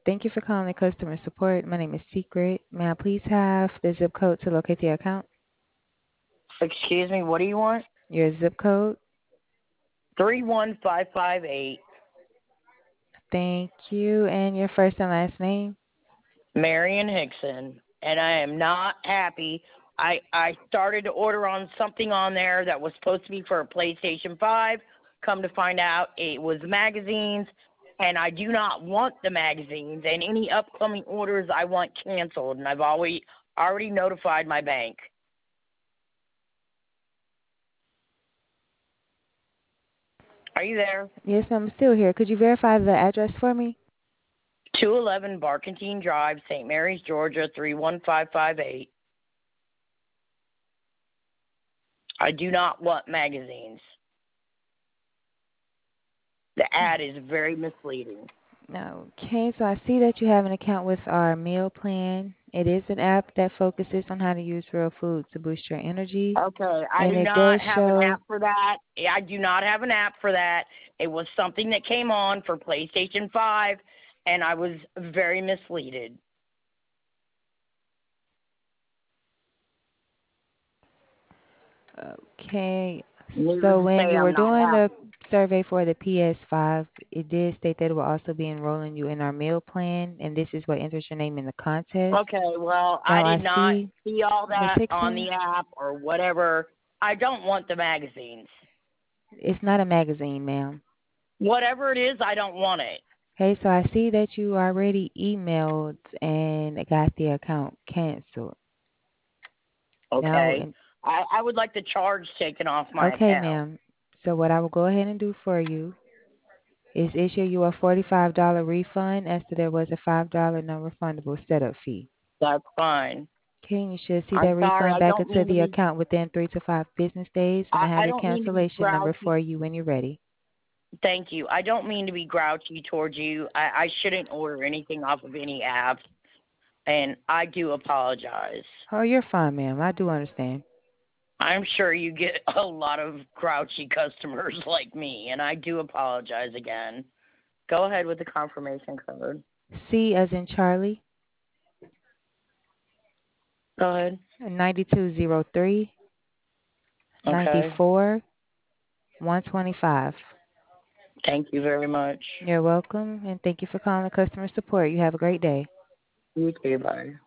Thank you for calling customer support. My name is Secret. May I please have the zip code to locate the account? Excuse me, what do you want? Your zip code? 31558. Thank you. And your first and last name? Marion Hickson. And I am not happy. I started to order on something on there that was supposed to be for a PlayStation 5. Come to find out it was magazines, and I do not want the magazines, and any upcoming orders I want canceled, and I've already notified my bank. Are you there? Yes, I'm still here. Could you verify the address for me? 211 Barkentine Drive, St. Mary's, Georgia, 31558. I do not want magazines. The ad is very misleading. Okay, so I see that you have an account with our meal plan. It is an app that focuses on how to use real food to boost your energy. Okay, I And do it not does have an show, app for that. I do not have an app for that. It was something that came on for PlayStation 5, and I was very misleaded. okay, Needless so to when say, you I'm were not doing the happy. survey for the PS5, it did state that it will also be enrolling you in our meal plan, and this is what enters your name in the contest. Okay, well, I Now did I not see, see all Miss that on Hickson, the app or whatever. I don't want the magazines. it's not a magazine, ma'am. Whatever it is, I don't want it. Okay, so I see that you already emailed and got the account canceled. Now, Okay. I would like the charge taken off my okay, account. ma'am. So what I will go ahead and do for you is issue you a $45 refund as to there was a $5 non-refundable setup fee. That's fine. Okay, and you should see I'm that sorry. refund back into the account within 3 to 5 business days, and I have I your don't mean to be cancellation number grouchy. for you when you're ready. Thank you. I don't mean to be grouchy towards you. I shouldn't order anything off of any apps, and I do apologize. Oh, you're fine, ma'am. I do understand. I'm sure you get a lot of grouchy customers like me, and I do apologize again. Go ahead with the confirmation code. C as in Charlie, Go ahead. 9203 Okay. 94 125. Thank you very much. You're welcome, and thank you for calling customer support. You have a great day. You too. Bye.